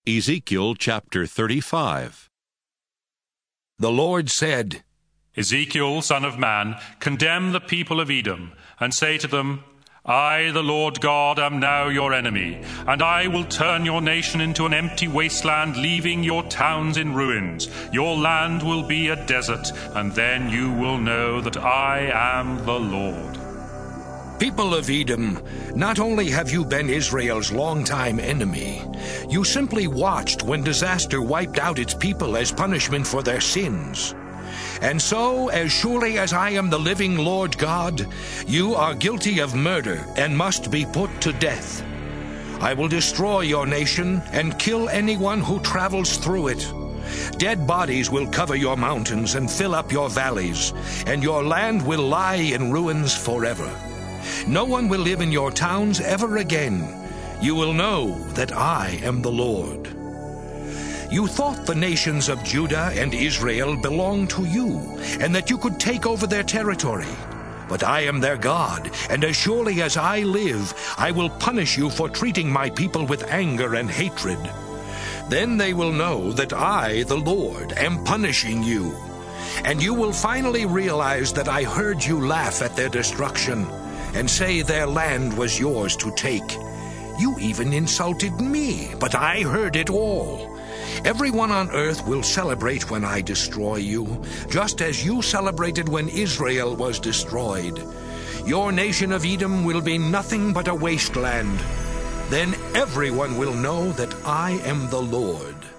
Ezekiel chapter 35. The Lord said, Ezekiel, son of man, condemn the people of Edom, and say to them, I, the Lord God, am now your enemy, and I will turn your nation into an empty wasteland, leaving your towns in ruins. Your land will be a desert, and then you will know that I am the Lord. People of Edom, not only have you been Israel's longtime enemy, you simply watched when disaster wiped out its people as punishment for their sins. And so, as surely as I am the living Lord God, you are guilty of murder and must be put to death. I will destroy your nation and kill anyone who travels through it. Dead bodies will cover your mountains and fill up your valleys, and your land will lie in ruins forever. No one will live in your towns ever again. You will know that I am the Lord. You thought the nations of Judah and Israel belonged to you, and that you could take over their territory. But I am their God, and as surely as I live, I will punish you for treating my people with anger and hatred. Then they will know that I, the Lord, am punishing you. And you will finally realize that I heard you laugh at their destruction, and say their land was yours to take. You even insulted me, but I heard it all. Everyone on earth will celebrate when I destroy you, just as you celebrated when Israel was destroyed. Your nation of Edom will be nothing but a wasteland. Then everyone will know that I am the Lord.